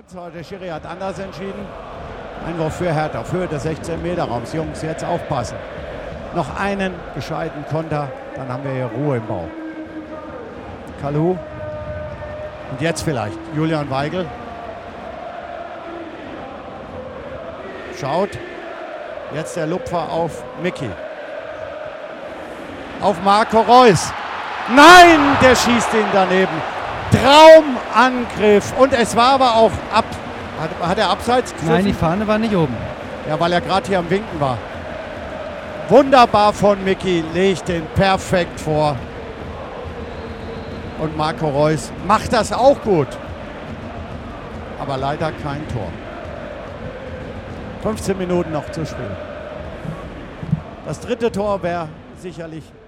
Der Schiri hat anders entschieden. Einwurf für Hertha, auf Höhe des 16-Meter-Raums. Jungs, jetzt aufpassen. Noch einen gescheiten Konter, dann haben wir hier Ruhe im Bau. Kalu. Und jetzt vielleicht Julian Weigl. Schaut. Jetzt der Lupfer auf Mickey. Auf Marco Reus. Nein, der schießt ihn daneben. Traumangriff. Und es war aber auch ab. Hat er abseits gegriffen? Nein, die Fahne war nicht oben. Ja, weil er gerade hier am Winken war. Wunderbar von Mickey, legt den perfekt vor. Und Marco Reus macht das auch gut. Aber leider kein Tor. 15 Minuten noch zu spielen. Das dritte Tor wäre sicherlich